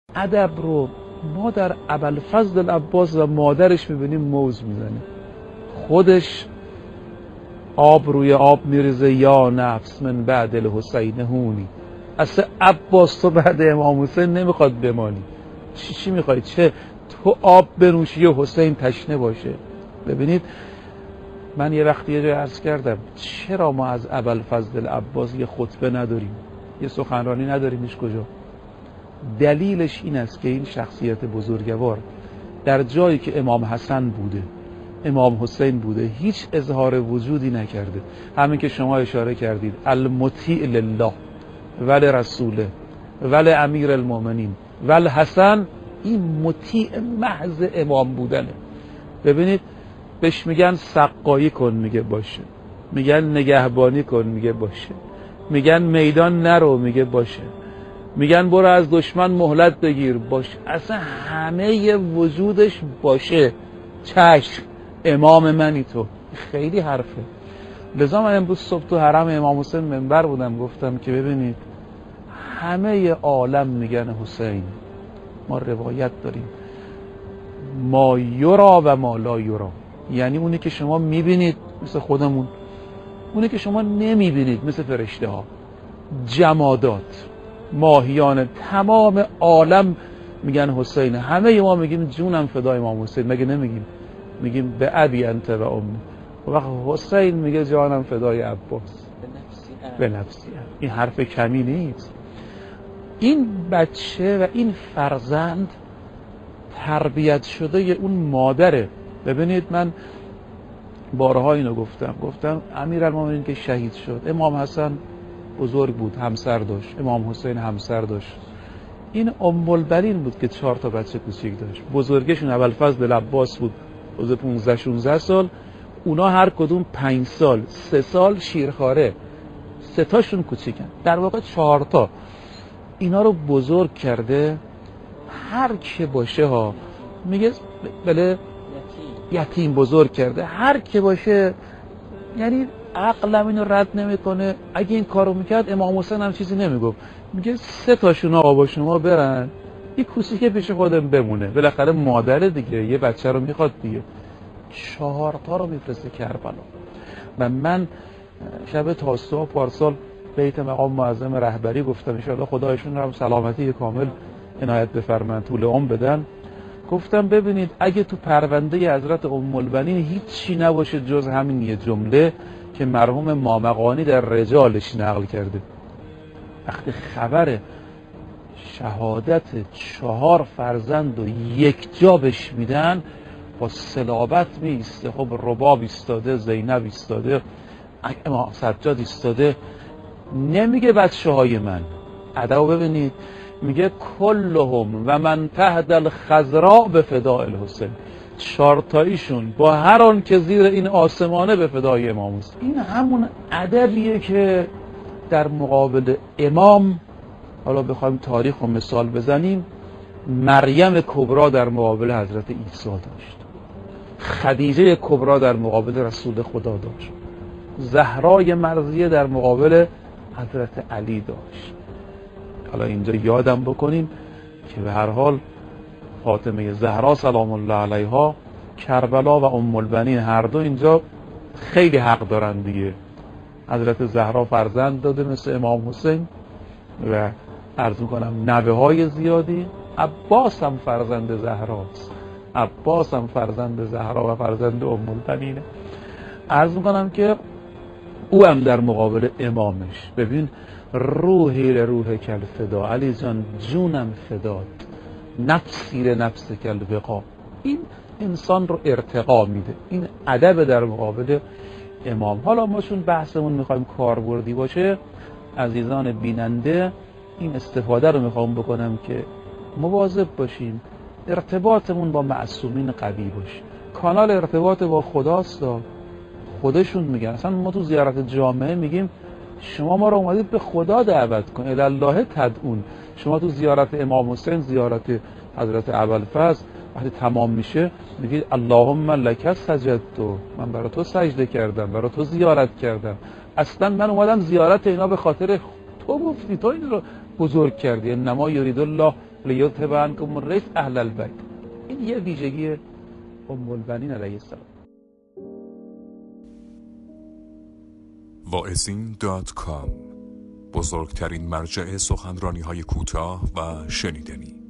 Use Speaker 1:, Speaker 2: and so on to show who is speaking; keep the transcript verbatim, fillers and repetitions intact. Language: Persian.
Speaker 1: ادب رو ما در ابوالفضل عباس و مادرش میبینیم موج میزنه. خودش آب روی آب میریزه، یا نفس من بعد الحسین هونی. اصلا عباس تو بعد امام حسین نمیخواد بمانی. چی چی میخوای؟ چه تو آب بنوشی و حسین تشنه باشه؟ ببینید من یه وقتی یه جای عرض کردم چرا ما از ابوالفضل عباس یه خطبه نداریم، یه سخنرانی نداریم؟ هیچ کجا. دلیلش این است که این شخصیت بزرگوار در جایی که امام حسن بوده، امام حسین بوده، هیچ اظهار وجودی نکرده. همین که شما اشاره کردید المطیع لله ول رسوله ول امیر المؤمنین ول حسن، این مطیع محض امام بودنه. ببینید بهش میگن سقایی کن، میگه باشه. میگن نگهبانی کن، میگه باشه. میگن میدان نرو، میگه باشه. میگن برو از دشمن مهلت بگیر، باشه. اصلا همه وجودش باشه. چشم امام منی تو. خیلی حرفه. لذا من امروز صبح تو حرم امام حسین منبر بودم، گفتم که ببینید همه عالم میگن حسین. ما روایت داریم ما یرا و ما لا یرا، یعنی اونی که شما میبینید مثل خودمون، اونی که شما نمیبینید مثل فرشته ها، جمادات، ماهیان، تمام عالم میگن حسین. همه ما میگیم جونم فدای امام حسین، مگه نمیگیم؟ میگیم به ابی انت و امی. وقت حسین میگه جانم فدای عباس، به نفسی. این حرف کمی نیست. این بچه و این فرزند تربیت شده اون مادره. ببینید من بارها اینو گفتم گفتم امیرالمومنین که شهید شد، امام حسن بزرگ بود، همسر داشت، امام حسین همسر داشت. این ام البنین بود که چهار تا بچه کوچیک داشت. بزرگشون ابوالفضل عباس بود، از پانزده شانزده سال. اونا هر کدوم پنج سال، سه سال شیرخواره، سه تاشون کوچیکن، در واقع چهار تا. اینا رو بزرگ کرده. هر که باشه ها میگه بله یتیم بزرگ کرده، هر که باشه. یعنی عقلم اینو رد نمیکنه. اگه این کارو میکرد امام حسین هم چیزی نمیگفت. میگه سه تاشون آقا با شما برن، یه کوچیک پیش خودم بمونه، بالاخره مادره دیگه، یه بچه رو میخواد دیگه. چهار تا رو میفرسته کربلا. و من شب تاسوعا پارسال بیت مقام معظم رهبری گفتم ان شاءالله خدایشون رو سلامتی کامل عنایت بفرمایند، طول عمر بدن. گفتم ببینید اگه تو پرونده حضرت ام البنین هیچی نباشه جز همین یه جمله که مرحوم مامقانی در رجالش نقل کرده، وقتی خبر شهادت چهار فرزند و یک جا بهش میدن با صلابت میسته. خب رباب ایستاده، زینب ایستاده، امام سجاد ایستاده، نمیگه بچه های من. ادب ببینید، میگه کلهم و من تحت الخضراء به فداء الحسین. چارتاییشون با هر آن که زیر این آسمانه به فدای امام حسین. این همون ادبیه که در مقابل امام، حالا بخوایم تاریخ و مثال بزنیم، مریم کبرا در مقابل حضرت عیسی داشت، خدیجه کبرا در مقابل رسول خدا داشت، زهرای مرضیه در مقابل حضرت علی داشت. حالا اینجا یادم بکنیم که به هر حال فاطمه زهرا سلام الله علیها، کربلا و ام البنین هر دو اینجا خیلی حق دارن دیگه. حضرت زهرا فرزند داده مثل امام حسین و عرض میکنم نوه های زیادی. عباس هم فرزند زهراست، عباس هم فرزند زهرا و فرزند ام البنینه. عرض میکنم که او هم در مقابل امامش. ببین روحی لروح کل فدا، علی جان جونم فداد، نفسی لنفس کل بقا. این انسان رو ارتقا میده. این ادب در مقابل امام. حالا ما چون بحثمون میخوایم کاربردی باشه، عزیزان بیننده این استفاده رو میخوام بکنم که مواظب باشیم ارتباطمون با معصومین قوی باشه. کانال ارتباط با خداست. خودشون میگن، اصلا ما تو زیارت جامعه میگیم شما ما رو اومدید به خدا دعوت کن، الالله تدعون. شما تو زیارت امام حسین، زیارت حضرت ابوالفضل وقتی تمام میشه میگید اللهم لک سجدت، من برای تو سجده کردم، برای تو زیارت کردم. اصلا من اومدم زیارت اینا به خاطر تو گفتی، تو این رو بزرگ کردی. انما یرید الله لیذهب عنکم الرجس اهل البیت. این یه ویژگی ام البنین علیه السلام.
Speaker 2: واعظین دات کام، بزرگترین مرجع سخنرانی‌های کوتاه و شنیدنی.